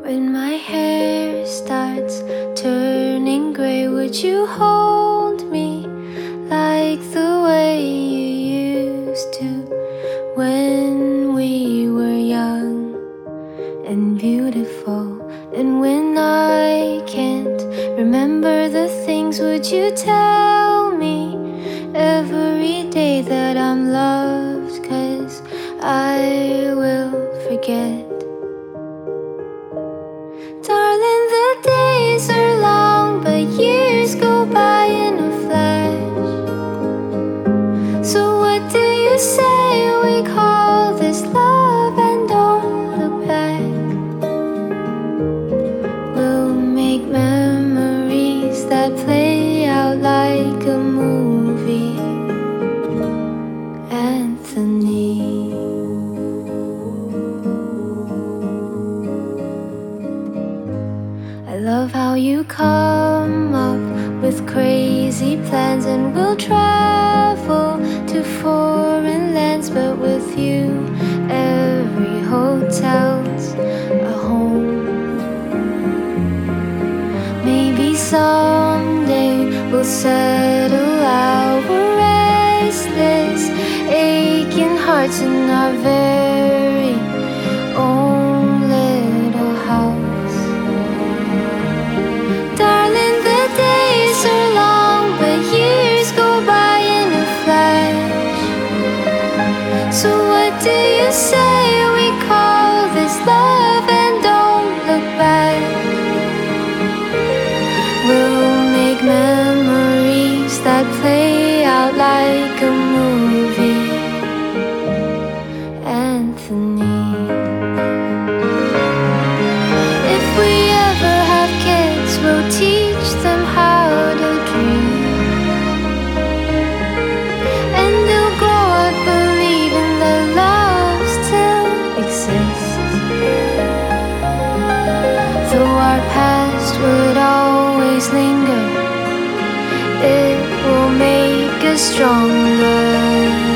When my hair starts turning gray, would you hold me like the way you used to when we were young and beautiful? And when I can't remember the things, would you tell me every day that I'm loved? 'Cause I will forget. Darling, the days are long, but years go by in a flash. So what do you say we call this love and don't look back? We'll make memories that play out like a movie, Anthony. I love how you come up with crazy plans, and we'll travel to foreign lands, but with you every hotel's a home. Maybe someday we'll settle our restless, aching hearts in our very own little house. Darling, the days are long, but years go by in a flash. So what do you say we call this love and don't look back? We'll make memories that play out like a movie, Anthony. If we ever have kids, we'll teach them how to dream, and they'll grow up believing that love still exists. Though our past would always linger, it will make us stronger.